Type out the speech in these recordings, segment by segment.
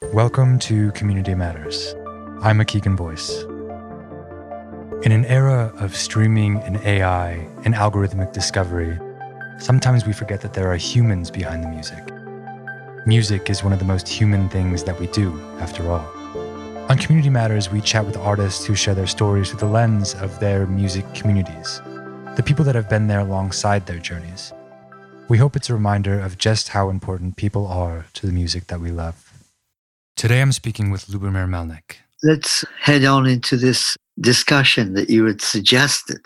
Welcome to Community Matters. I'm a Keegan Boyce. In an era of streaming and AI and algorithmic discovery, sometimes we forget that there are humans behind the music. Music is one of the most human things that we do, after all. On Community Matters, we chat with artists who share their stories through the lens of their music communities, the people that have been there alongside their journeys. We hope it's a reminder of just how important people are to the music that we love. Today I'm speaking with Lubomir Melnik. Let's head on into this discussion that you had suggested.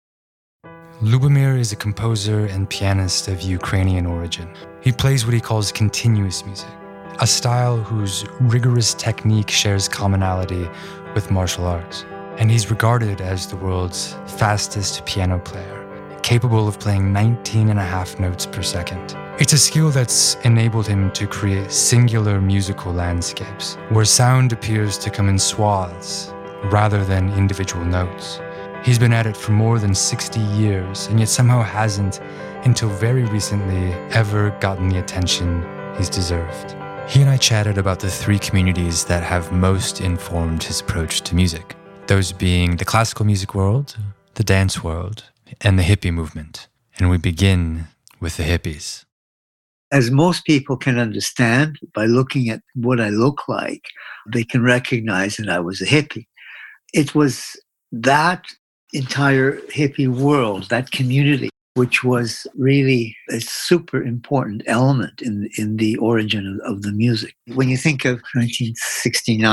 Lubomir is a composer and pianist of Ukrainian origin. He plays what he calls continuous music, a style whose rigorous technique shares commonality with martial arts. And he's regarded as the world's fastest piano player, capable of playing 19 and a half notes per second. It's a skill that's enabled him to create singular musical landscapes, where sound appears to come in swaths rather than individual notes. He's been at it for more than 60 years, and yet somehow hasn't, until very recently, ever gotten the attention he's deserved. He and I chatted about the three communities that have most informed his approach to music, those being the classical music world, the dance world, and the hippie movement. And we begin with the hippies. As most people can understand, by looking at what I look like, they can recognize that I was a hippie. It was that entire hippie world, that community, which was really a super important element in the origin of the music. When you think of 1969,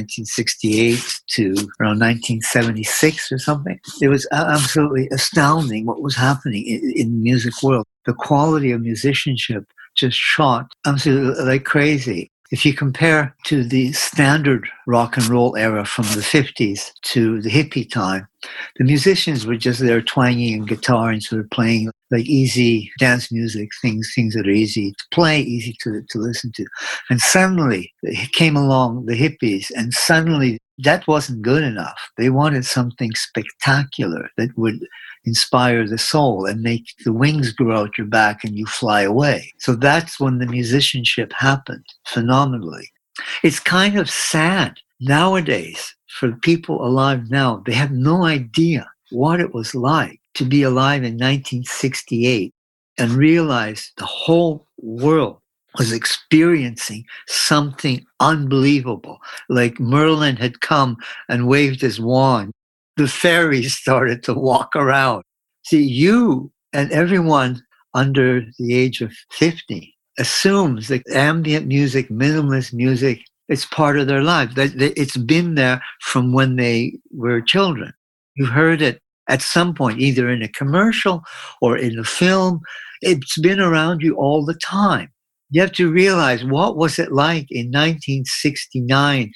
1968 to around 1976 or something, it was absolutely astounding what was happening in the music world. The quality of musicianship just shot absolutely like crazy. If you compare to the standard rock and roll era from the 50s to the hippie time, the musicians were just there twanging a guitar and sort of playing like easy dance music, things that are easy to play, easy to listen to. And suddenly came along the hippies, and suddenly that wasn't good enough. They wanted something spectacular that would inspire the soul and make the wings grow out your back and you fly away. So that's when the musicianship happened phenomenally. It's kind of sad nowadays for people alive now. They have no idea what it was like to be alive in 1968 and realize the whole world was experiencing something unbelievable. Like Merlin had come and waved his wand. The fairies started to walk around. See, you and everyone under the age of 50 assumes that ambient music, minimalist music, it's part of their life. It's been there from when they were children. You've heard it at some point, either in a commercial or in a film. It's been around you all the time. You have to realize, what was it like in 1969,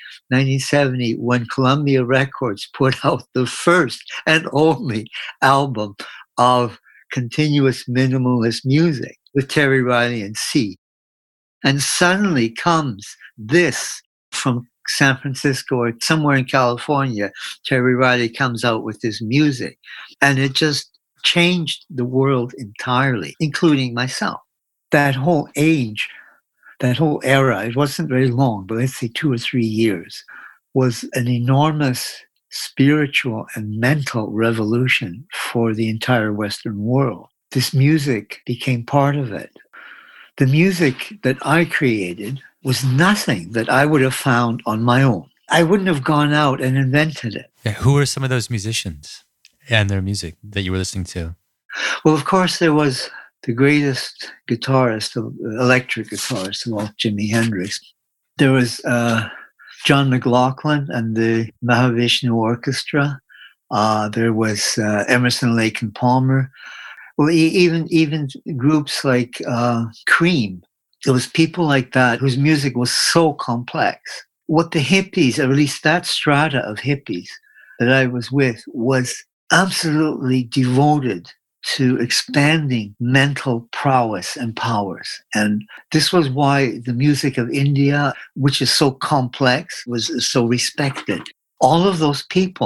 1970, when Columbia Records put out the first and only album of continuous minimalist music with Terry Riley and C. And suddenly comes this from San Francisco or somewhere in California. Terry Riley comes out with this music, and it just changed the world entirely, including myself. That whole age, that whole era, it wasn't very long, but let's say 2 or 3 years, was an enormous spiritual and mental revolution for the entire Western world. This music became part of it. The music that I created was nothing that I would have found on my own. I wouldn't have gone out and invented it. Yeah, who were some of those musicians and their music that you were listening to? Well, of course, there was the greatest guitarist, electric guitarist of all, Jimi Hendrix. There was John McLaughlin and the Mahavishnu Orchestra. There was Emerson, Lake and Palmer. Well, even groups like Cream. There was people like that whose music was so complex. What the hippies, or at least that strata of hippies that I was with, was absolutely devoted to expanding mental prowess and powers. And this was why the music of India, which is so complex, was so respected. All of those people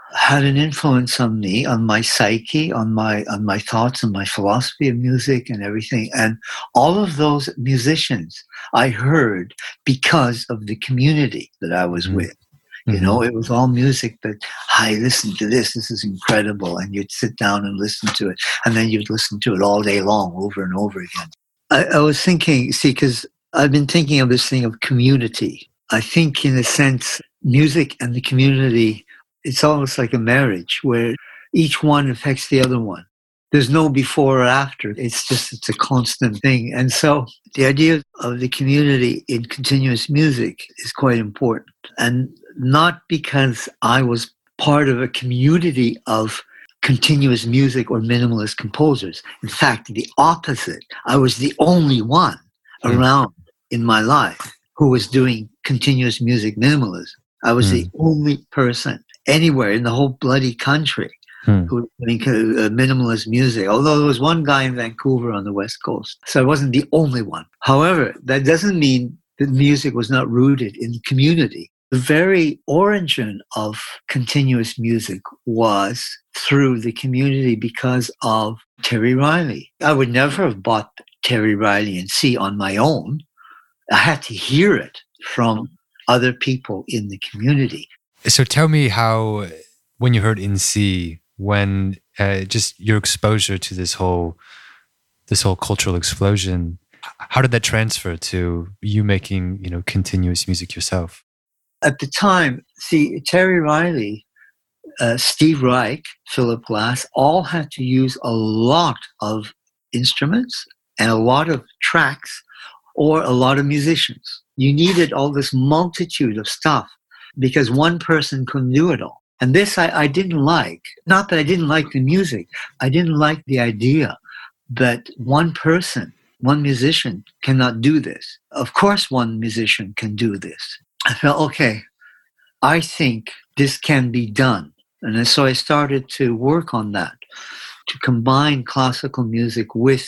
had an influence on me, on my psyche, on my thoughts, and my philosophy of music and everything. And all of those musicians I heard because of the community that I was with. You know, it was all music that, hi, listen to this. This is incredible. And you'd sit down and listen to it. And then you'd listen to it all day long, over and over again. I was thinking, because I've been thinking of this thing of community. I think, in a sense, music and the community, it's almost like a marriage where each one affects the other one. There's no before or after. It's a constant thing. And so the idea of the community in continuous music is quite important. And not because I was part of a community of continuous music or minimalist composers. In fact, the opposite. I was the only one around in my life who was doing continuous music minimalism. I was the only person anywhere in the whole bloody country who was doing minimalist music, although there was one guy in Vancouver on the West Coast. So I wasn't the only one. However, that doesn't mean that music was not rooted in the community. The very origin of continuous music was through the community because of Terry Riley. I would never have bought Terry Riley in C on my own. I had to hear it from other people in the community. So tell me how, when you heard In C, when just your exposure to this whole cultural explosion, how did that transfer to you making, continuous music yourself? At the time, Terry Riley, Steve Reich, Philip Glass, all had to use a lot of instruments and a lot of tracks or a lot of musicians. You needed all this multitude of stuff because one person couldn't do it all. And this I didn't like. Not that I didn't like the music. I didn't like the idea that one person, one musician cannot do this. Of course one musician can do this. I felt, okay, I think this can be done. And so I started to work on that, to combine classical music with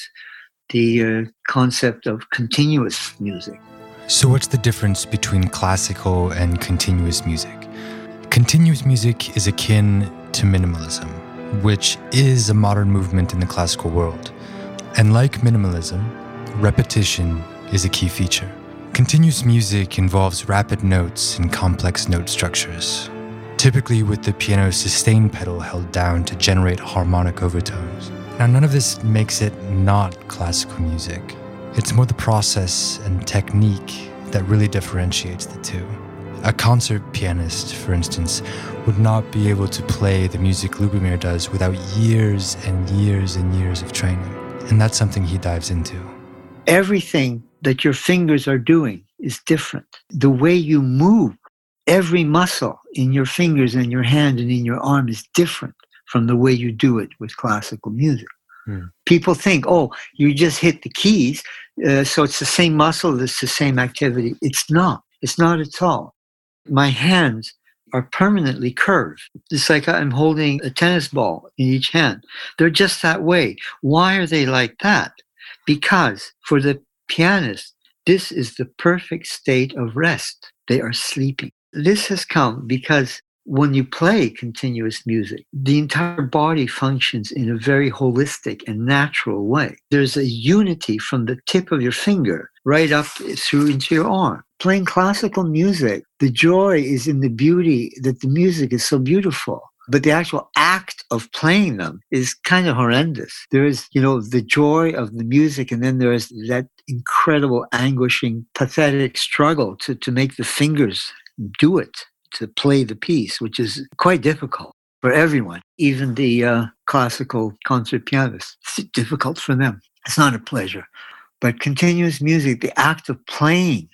the concept of continuous music. So what's the difference between classical and continuous music? Continuous music is akin to minimalism, which is a modern movement in the classical world. And like minimalism, repetition is a key feature. Continuous music involves rapid notes and complex note structures, typically with the piano's sustain pedal held down to generate harmonic overtones. Now, none of this makes it not classical music. It's more the process and technique that really differentiates the two. A concert pianist, for instance, would not be able to play the music Lubomir does without years and years and years of training. And that's something he dives into. Everything that your fingers are doing is different. The way you move, every muscle in your fingers and your hand and in your arm is different from the way you do it with classical music. People think, oh, you just hit the keys, so it's the same muscle, it's the same activity. It's not. It's not at all. My hands are permanently curved. It's like I'm holding a tennis ball in each hand. They're just that way. Why are they like that? Because for the pianist, this is the perfect state of rest. They are sleeping. This has come because when you play continuous music, the entire body functions in a very holistic and natural way. There's a unity from the tip of your finger right up through into your arm. Playing classical music, the joy is in the beauty that the music is so beautiful. But the actual act of playing them is kind of horrendous. There is, the joy of the music, and then there is that incredible, anguishing, pathetic struggle to make the fingers do it, to play the piece, which is quite difficult for everyone, even the classical concert pianists. It's difficult for them. It's not a pleasure. But continuous music, the act of playing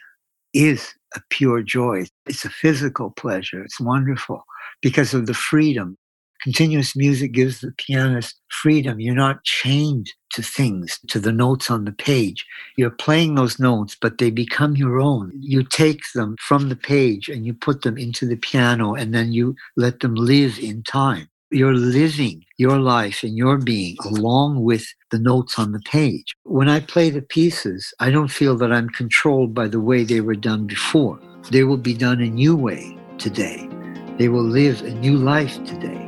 is a pure joy. It's a physical pleasure. It's wonderful because of the freedom. Continuous music gives the pianist freedom. You're not chained to things, to the notes on the page. You're playing those notes, but they become your own. You take them from the page and you put them into the piano, and then you let them live in time. You're living your life and your being along with the notes on the page. When I play the pieces, I don't feel that I'm controlled by the way they were done before. They will be done a new way today. They will live a new life today.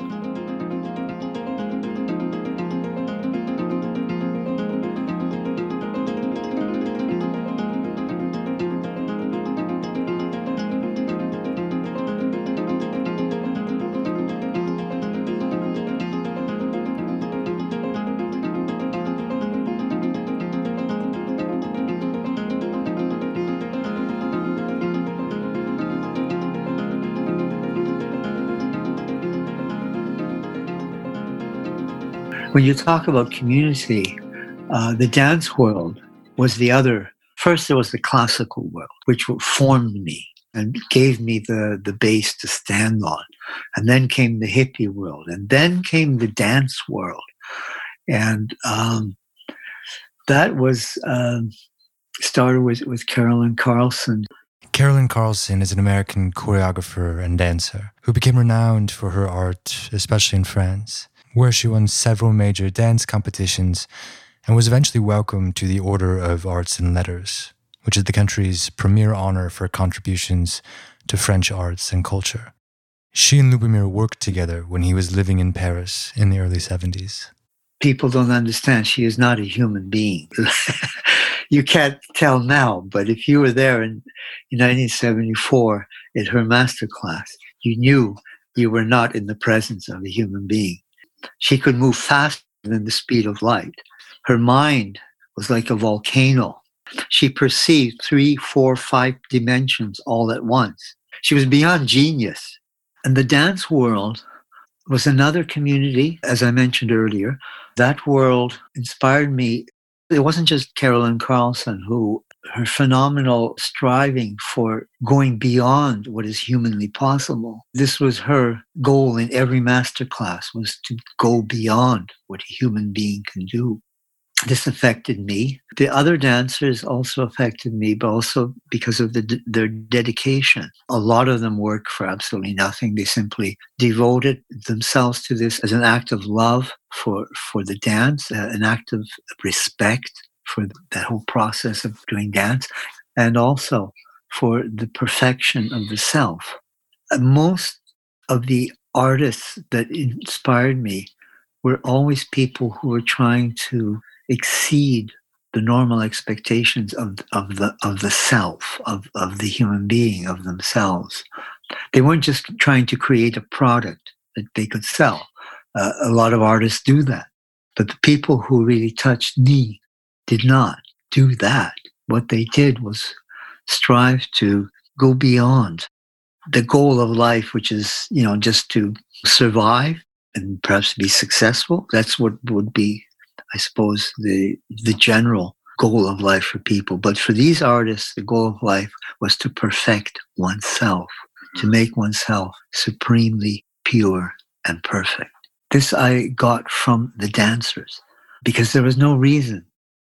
When you talk about community, the dance world was the other. First, there was the classical world, which formed me and gave me the base to stand on. And then came the hippie world. And then came the dance world. And that was started with Carolyn Carlson. Carolyn Carlson is an American choreographer and dancer who became renowned for her art, especially in France, where she won several major dance competitions and was eventually welcomed to the Order of Arts and Letters, which is the country's premier honor for contributions to French arts and culture. She and Lubomir worked together when he was living in Paris in the early 70s. People don't understand she is not a human being. You can't tell now, but if you were there in 1974 at her masterclass, you knew you were not in the presence of a human being. She could move faster than the speed of light. Her mind was like a volcano. She perceived 3, 4, 5 dimensions all at once. She was beyond genius. And the dance world was another community, as I mentioned earlier. That world inspired me. It wasn't just Carolyn Carlson who her phenomenal striving for going beyond what is humanly possible. This was her goal in every masterclass, was to go beyond what a human being can do. This affected me. The other dancers also affected me, but also because of their dedication. A lot of them worked for absolutely nothing. They simply devoted themselves to this as an act of love for the dance, an act of respect for that whole process of doing dance, and also for the perfection of the self. Most of the artists that inspired me were always people who were trying to exceed the normal expectations of the self, of the human being, of themselves. They weren't just trying to create a product that they could sell. A lot of artists do that. But the people who really touched me did not do that. What they did was strive to go beyond the goal of life, which is, just to survive and perhaps be successful. That's what would be, I suppose, the general goal of life for people. But for these artists, the goal of life was to perfect oneself, to make oneself supremely pure and perfect. This I got from the dancers because there was no reason.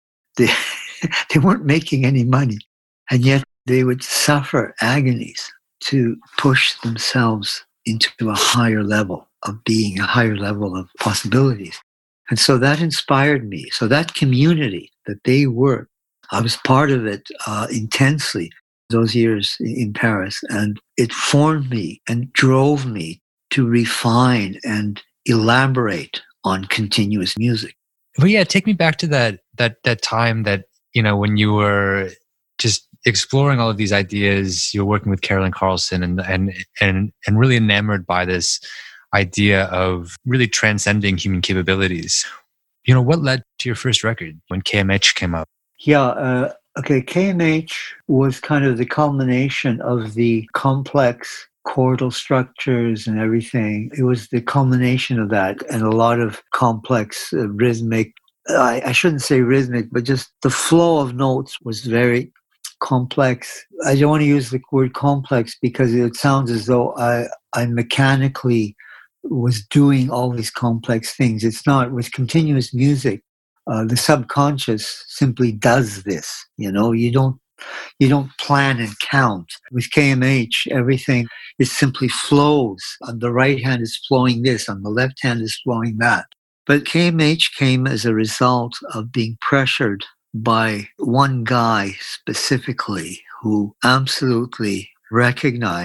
They weren't making any money, and yet they would suffer agonies to push themselves into a higher level of being, a higher level of possibilities. And so that inspired me. So that community that they were, I was part of it intensely those years in Paris, and it formed me and drove me to refine and elaborate on continuous music. But yeah, take me back to that time that, when you were just exploring all of these ideas, you're working with Carolyn Carlson and really enamored by this idea of really transcending human capabilities. What led to your first record when KMH came up? Yeah, KMH was kind of the culmination of the complex chordal structures and everything. It was the culmination of that and a lot of complex rhythmic, I shouldn't say rhythmic, but just the flow of notes was very complex. I don't want to use the word complex because it sounds as though I mechanically was doing all these complex things. It's not. With continuous music, the subconscious simply does this. You don't plan and count. With KMH, everything simply flows. On the right hand is flowing this, on the left hand is flowing that. But KMH came as a result of being pressured by one guy specifically who absolutely recognized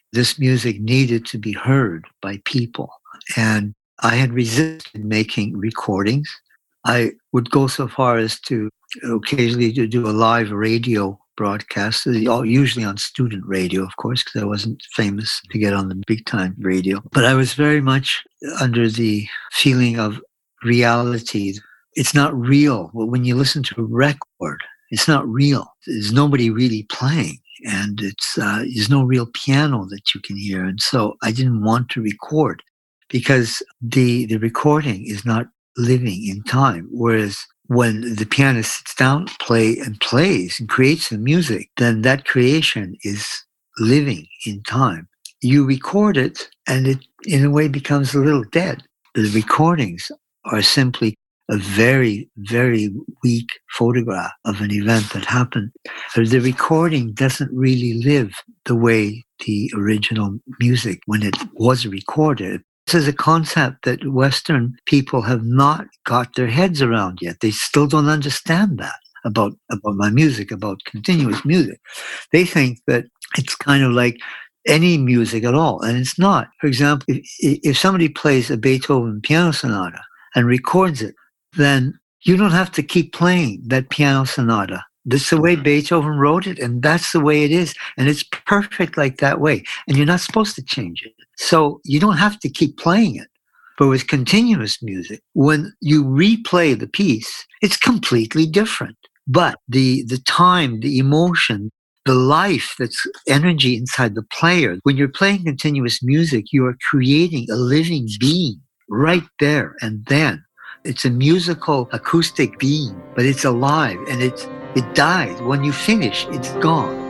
This music needed to be heard by people. And I had resisted making recordings. I would go so far as to occasionally to do a live radio broadcast, usually on student radio, of course, because I wasn't famous to get on the big time radio. But I was very much under the feeling of reality. It's not real. Well, when you listen to a record, it's not real. There's nobody really playing, and there's no real piano that you can hear. And so I didn't want to record because the recording is not living in time. Whereas when the pianist sits down, plays and creates the music, then that creation is living in time. You record it, and it, in a way, becomes a little dead. The recordings are simply a very, very weak photograph of an event that happened. The recording doesn't really live the way the original music, when it was recorded. This is a concept that Western people have not got their heads around yet. They still don't understand that about my music, about continuous music. They think that it's kind of like any music at all, and it's not. For example, if somebody plays a Beethoven piano sonata and records it, then you don't have to keep playing that piano sonata. That's the way Beethoven wrote it, and that's the way it is, and it's perfect like that way, and you're not supposed to change it. So you don't have to keep playing it. But with continuous music, when you replay the piece, it's completely different. But the time, the emotion, the life, that's energy inside the player, when you're playing continuous music, you are creating a living being right there and then. It's a musical acoustic being, but it's alive, and it dies. When you finish, it's gone.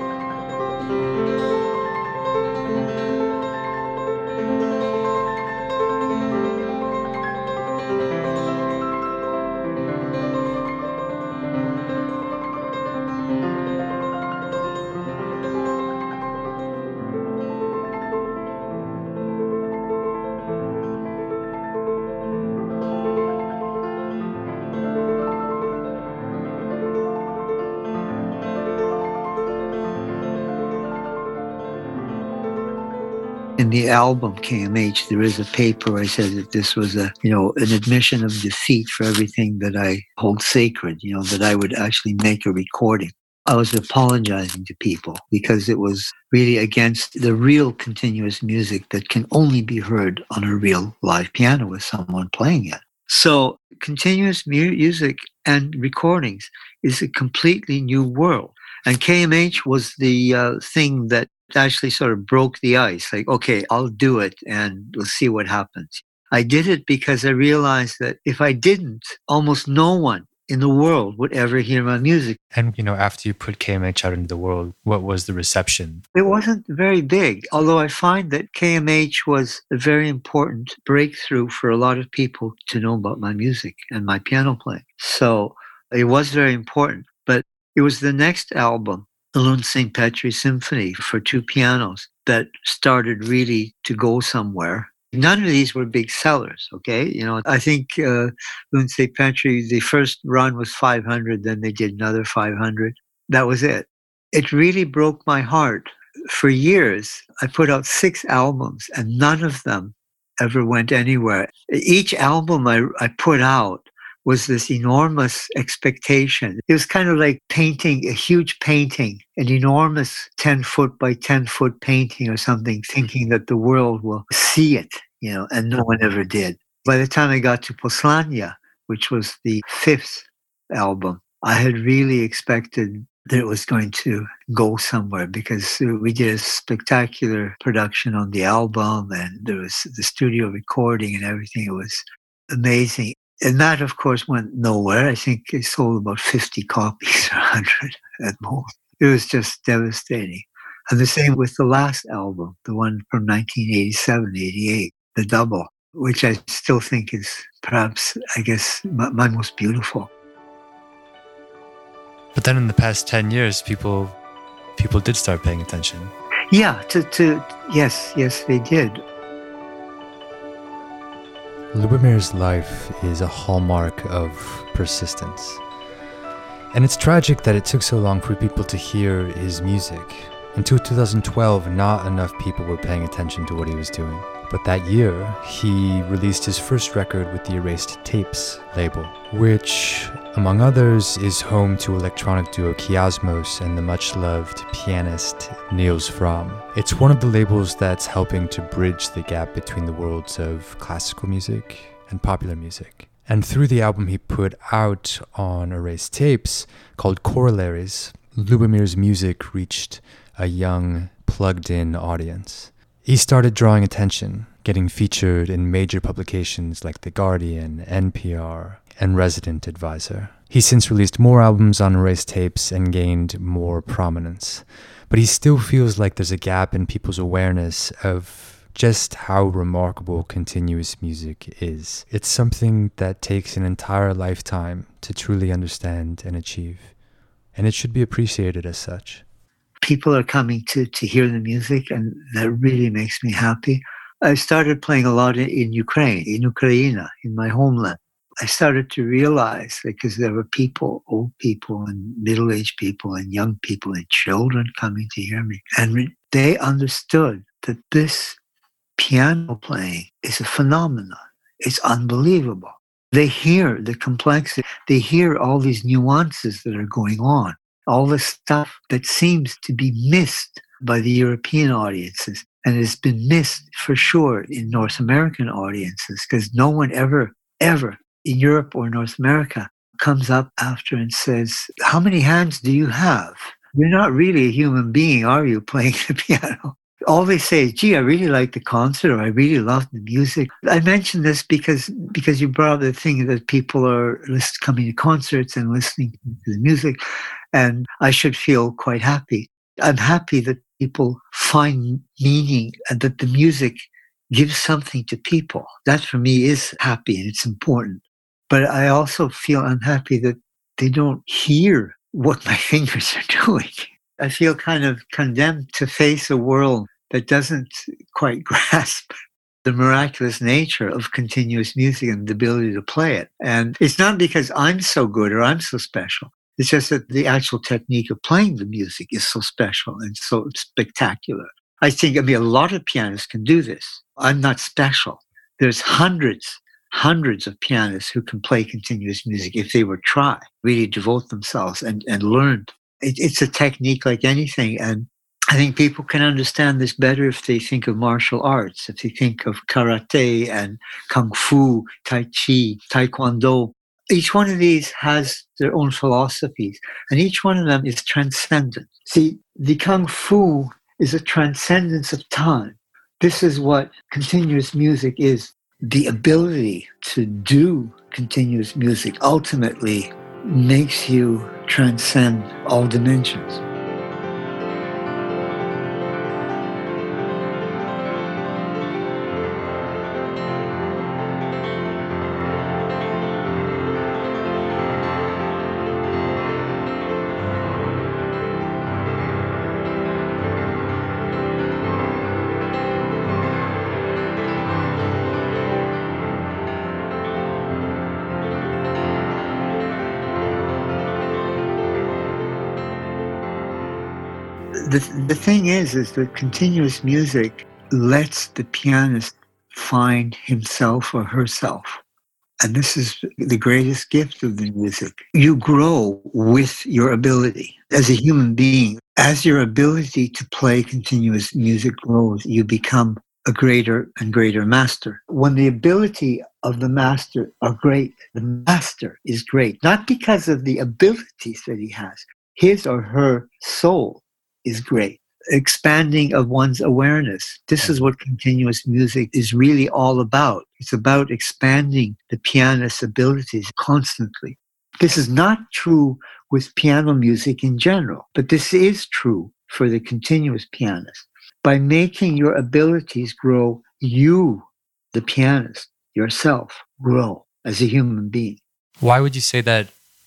In the album KMH, there is a paper where I said that this was an admission of defeat for everything that I hold sacred, that I would actually make a recording. I was apologizing to people because it was really against the real continuous music that can only be heard on a real live piano with someone playing it. So continuous music and recordings is a completely new world. And KMH was the thing that actually sort of broke the ice. Like, okay, I'll do it and we'll see what happens. I did it because I realized that if I didn't, almost no one in the world would ever hear my music. And, after you put KMH out into the world, what was the reception? It wasn't very big, although I find that KMH was a very important breakthrough for a lot of people to know about my music and my piano playing. So it was very important. But it was the next album, the Lund St. Petri Symphony for 2 pianos, that started really to go somewhere. None of these were big sellers, okay? I think Lund St. Petri, the first run was 500, then they did another 500. That was it. It really broke my heart. For years, I put out 6 albums, and none of them ever went anywhere. Each album I put out was this enormous expectation. It was kind of like painting a huge painting, an enormous 10-foot by 10-foot painting or something, thinking that the world will see it, and no one ever did. By the time I got to Poslania, which was the 5th album, I had really expected that it was going to go somewhere because we did a spectacular production on the album, and there was the studio recording and everything. It was amazing. And that, of course, went nowhere. I think it sold about 50 copies or 100 at most. It was just devastating. And the same with the last album, the one from 1987-88, the double, which I still think is perhaps, I guess, my most beautiful. But then in the past 10 years, people did start paying attention. Yeah, yes, they did. Lubomir's life is a hallmark of persistence. And it's tragic that it took so long for people to hear his music. Until 2012, not enough people were paying attention to what he was doing. But that year, he released his first record with the Erased Tapes label, which, among others, is home to electronic duo Kiasmos and the much-loved pianist Niels Fram. It's one of the labels that's helping to bridge the gap between the worlds of classical music and popular music. And through the album he put out on Erased Tapes, called Corollaries, Lubomir's music reached a young, plugged-in audience. He started drawing attention, getting featured in major publications like The Guardian, NPR, and Resident Advisor. He's since released more albums on Erased Tapes and gained more prominence. But he still feels like there's a gap in people's awareness of just how remarkable continuous music is. It's something that takes an entire lifetime to truly understand and achieve. And it should be appreciated as such. People are coming to hear the music, and that really makes me happy. I started playing a lot in Ukraine, in my homeland. I started to realize, because there were people, old people and middle-aged people and young people and children coming to hear me. And they understood that this piano playing is a phenomenon. It's unbelievable. They hear the complexity. They hear all these nuances that are going on. All the stuff that seems to be missed by the European audiences, and has been missed for sure in North American audiences, because no one ever in Europe or North America comes up after and says, how many hands do you have? You're not really a human being, are you, playing the piano? All they say is, gee, I really like the concert, or I really love the music. I mention this because you brought up the thing that people are coming to concerts and listening to the music, and I should feel quite happy. I'm happy that people find meaning and that the music gives something to people. That for me is happy and it's important. But I also feel unhappy that they don't hear what my fingers are doing. I feel kind of condemned to face a world that doesn't quite grasp the miraculous nature of continuous music and the ability to play it. And it's not because I'm so good or I'm so special. It's just that the actual technique of playing the music is so special and so spectacular. I think, a lot of pianists can do this. I'm not special. There's hundreds of pianists who can play continuous music if they would try, really devote themselves and learn. It's a technique like anything. And I think people can understand this better if they think of martial arts, if they think of karate and kung fu, tai chi, taekwondo. Each one of these has their own philosophies, and each one of them is transcendent. See, the kung fu is a transcendence of time. This is what continuous music is. The ability to do continuous music ultimately makes you transcend all dimensions. The thing is that continuous music lets the pianist find himself or herself. And this is the greatest gift of the music. You grow with your ability as a human being. As your ability to play continuous music grows, you become a greater and greater master. When the ability of the master are great, the master is great, not because of the abilities that he has. His or her soul is great. Expanding of one's awareness. This is what continuous music is really all about. It's about expanding the pianist's abilities constantly. This is not true with piano music in general, but this is true for the continuous pianist. By making your abilities grow, you, the pianist, yourself, grow as a human being. Why would you say that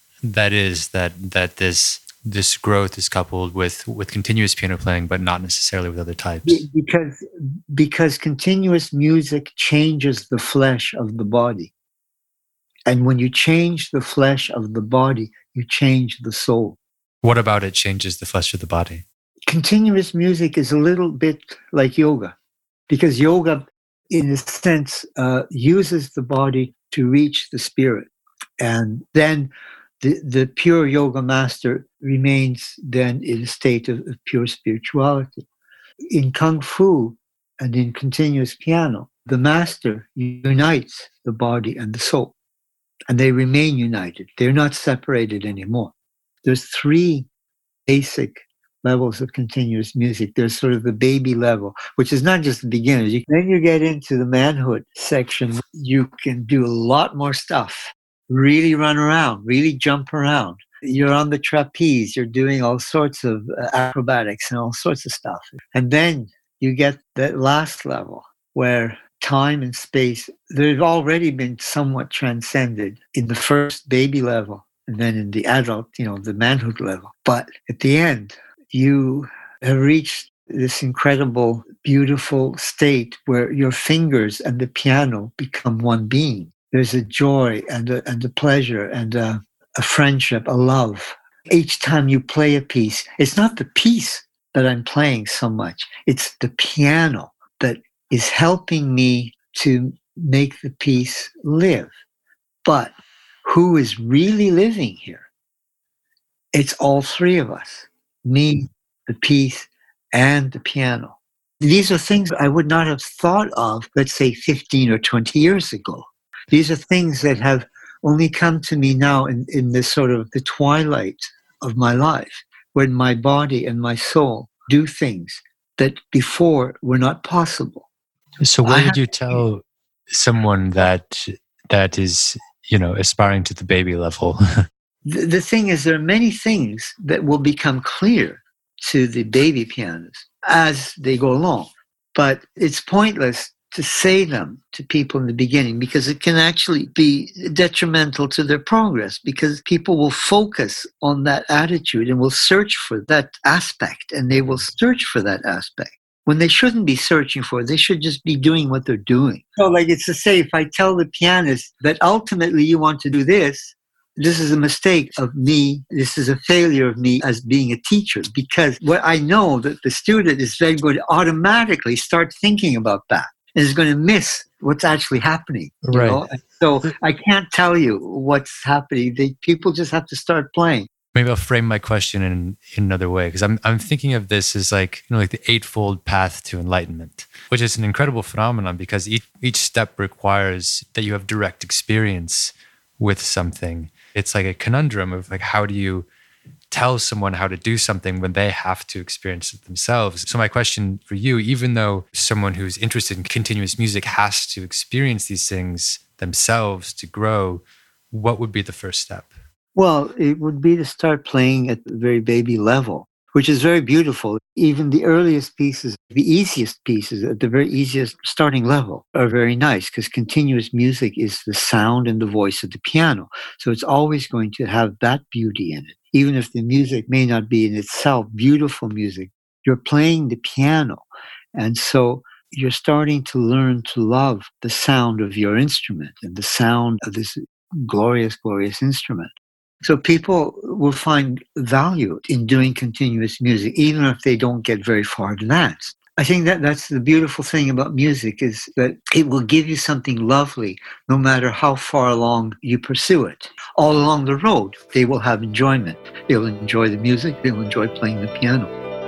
this growth is coupled with continuous piano playing, but not necessarily with other types? Because continuous music changes the flesh of the body. And when you change the flesh of the body, you change the soul. What about it changes the flesh of the body? Continuous music is a little bit like yoga, because yoga, in a sense, uses the body to reach the spirit. And then the pure yoga master remains then in a state of pure spirituality. In Kung Fu and in continuous piano, the master unites the body and the soul, and they remain united. They're not separated anymore. There's three basic levels of continuous music. There's sort of the baby level, which is not just the beginners. Then you get into the manhood section. You can do a lot more stuff, really run around, really jump around. You're on the trapeze. You're doing all sorts of acrobatics and all sorts of stuff. And then you get that last level where time and space, they've already been somewhat transcended in the first baby level and then in the adult, the manhood level. But at the end, you have reached this incredible, beautiful state where your fingers and the piano become one being. There's a joy and a pleasure and a friendship, a love. Each time you play a piece, it's not the piece that I'm playing so much. It's the piano that is helping me to make the piece live. But who is really living here? It's all three of us. Me, the piece, and the piano. These are things I would not have thought of, let's say, 15 or 20 years ago. These are things that have only come to me now in this sort of the twilight of my life, when my body and my soul do things that before were not possible. So what would you tell someone that is, aspiring to the baby level? The thing is, there are many things that will become clear to the baby pianists as they go along. But it's pointless to say them to people in the beginning, because it can actually be detrimental to their progress, because people will focus on that attitude and will search for that aspect, and they will search for that aspect when they shouldn't be searching for it. They should just be doing what they're doing. So like it's to say, if I tell the pianist that ultimately you want to do this is a mistake of me. This is a failure of me as being a teacher, because what I know that the student is then going to automatically start thinking about that and is going to miss what's actually happening. Right. So I can't tell you what's happening. People just have to start playing. Maybe I'll frame my question in another way, because I'm thinking of this as like the eightfold path to enlightenment, which is an incredible phenomenon, because each step requires that you have direct experience with something. It's like a conundrum of like, how do you tell someone how to do something when they have to experience it themselves? So my question for you, even though someone who's interested in continuous music has to experience these things themselves to grow, what would be the first step? Well, it would be to start playing at the very baby level, which is very beautiful. Even the earliest pieces, the easiest pieces at the very easiest starting level are very nice, because continuous music is the sound and the voice of the piano. So it's always going to have that beauty in it. Even if the music may not be in itself beautiful music, you're playing the piano. And so you're starting to learn to love the sound of your instrument and the sound of this glorious, glorious instrument. So people will find value in doing continuous music, even if they don't get very far advanced. I think that's the beautiful thing about music, is that it will give you something lovely, no matter how far along you pursue it. All along the road, they will have enjoyment. They'll enjoy the music. They'll enjoy playing the piano.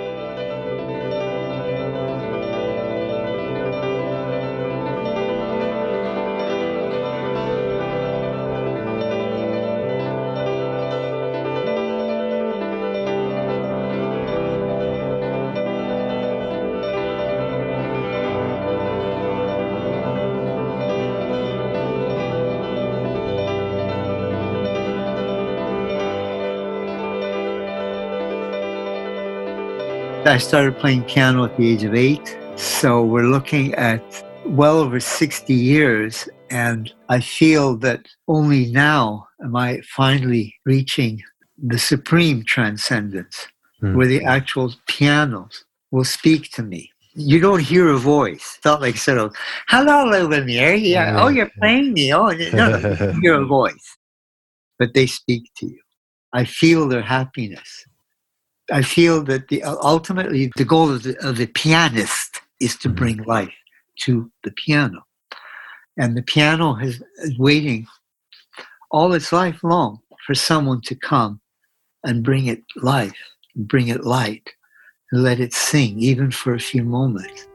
I started playing piano at the age of 8, so we're looking at well over 60 years, and I feel that only now am I finally reaching the supreme transcendence, where the actual pianos will speak to me. You don't hear a voice. It's not like sort of, hello, Lubomir. Yeah. Oh, you're playing me. Oh, no, you hear a voice. But they speak to you. I feel their happiness. I feel that ultimately the goal of the pianist is to bring life to the piano. And the piano is waiting all its life long for someone to come and bring it life, and bring it light, and let it sing, even for a few moments.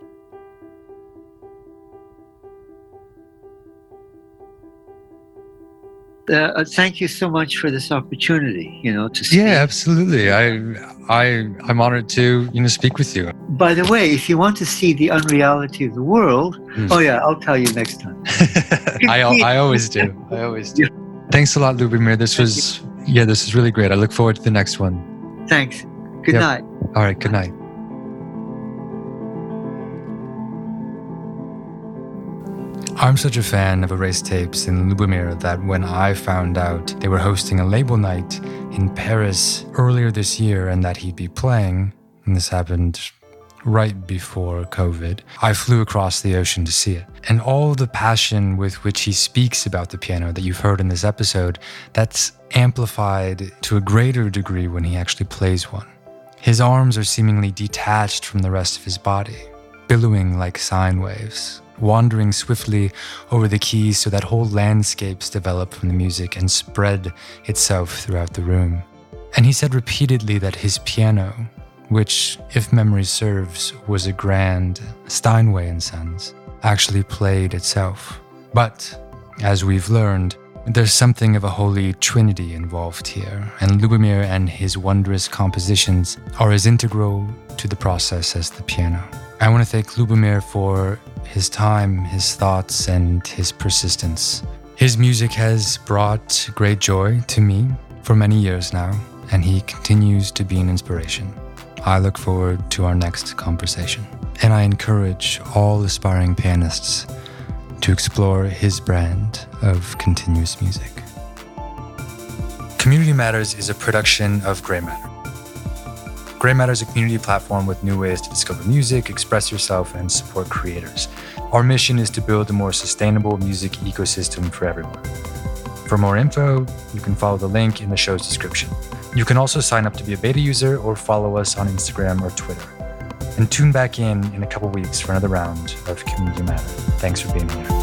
Thank you so much for this opportunity, to speak. Yeah, absolutely. I'm honored to, speak with you. By the way, if you want to see the unreality of the world, I'll tell you next time. I always do. Thanks a lot, Lubomir. This was really great. I look forward to the next one. Thanks. Good night. All right, good night. I'm such a fan of Erased Tapes and Lubomir that when I found out they were hosting a label night in Paris earlier this year and that he'd be playing, and this happened right before COVID, I flew across the ocean to see it. And all the passion with which he speaks about the piano that you've heard in this episode, that's amplified to a greater degree when he actually plays one. His arms are seemingly detached from the rest of his body, billowing like sine waves, wandering swiftly over the keys so that whole landscapes develop from the music and spread itself throughout the room. And he said repeatedly that his piano, which, if memory serves, was a grand Steinway and Sons, actually played itself. But, as we've learned, there's something of a holy trinity involved here, and Lubomir and his wondrous compositions are as integral to the process as the piano. I want to thank Lubomir for his time, his thoughts, and his persistence. His music has brought great joy to me for many years now, and he continues to be an inspiration. I look forward to our next conversation, and I encourage all aspiring pianists to explore his brand of continuous music. Community Matters is a production of Grey Matter. Grey Matter is a community platform with new ways to discover music, express yourself, and support creators. Our mission is to build a more sustainable music ecosystem for everyone. For more info, you can follow the link in the show's description. You can also sign up to be a beta user or follow us on Instagram or Twitter. And tune back in a couple weeks for another round of Community Matter. Thanks for being here.